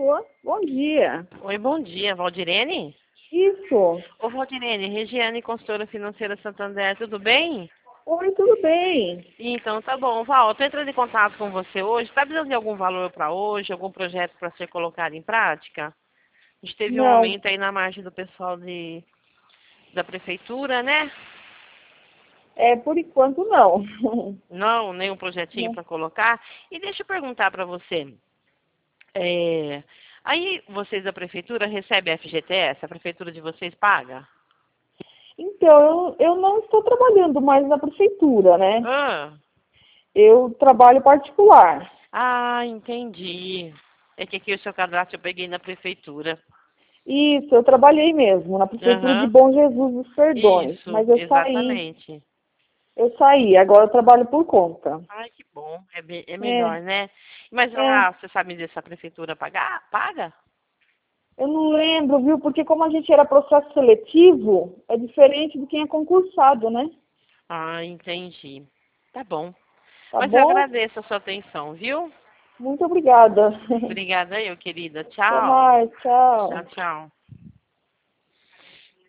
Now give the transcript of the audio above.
Alô? Bom dia. Oi, bom dia, Valdirene? Isso. Ô, Valdirene, Regiane, consultora financeira Santander, tudo bem? Oi, tudo bem? Então, tá bom. Val, eu tô entrando em contato com você hoje. Tá precisando de algum valor para hoje, algum projeto para ser colocado em prática? A gente teve um Não, aumento aí na margem do pessoal da prefeitura, né? por enquanto não. Não, nenhum projetinho Não. para colocar. E deixa eu perguntar para você. é, Aí vocês da prefeitura recebem a FGTS? A prefeitura de vocês paga? Então, eu não estou trabalhando mais na prefeitura, né? Ah. Eu trabalho particular. Ah, entendi. É que aqui o seu cadastro eu peguei na prefeitura. Isso, eu trabalhei mesmo na prefeitura de Aham. Bom Jesus dos Perdões, Isso, mas eu saí. exatamente. Eu saí, agora eu trabalho por conta. Ai, que bom. É É, melhor, né? Mas é. lá, você sabe me dizer se a prefeitura paga? Eu não lembro, viu? Porque como a gente era processo seletivo, é diferente de quem é concursado, né? Ah, entendi. Tá bom. Tá Mas eu bom? agradeço a sua atenção, viu? Muito obrigada. Obrigada eu, querida. Até Tchau. mais, Tchau, tchau. tchau.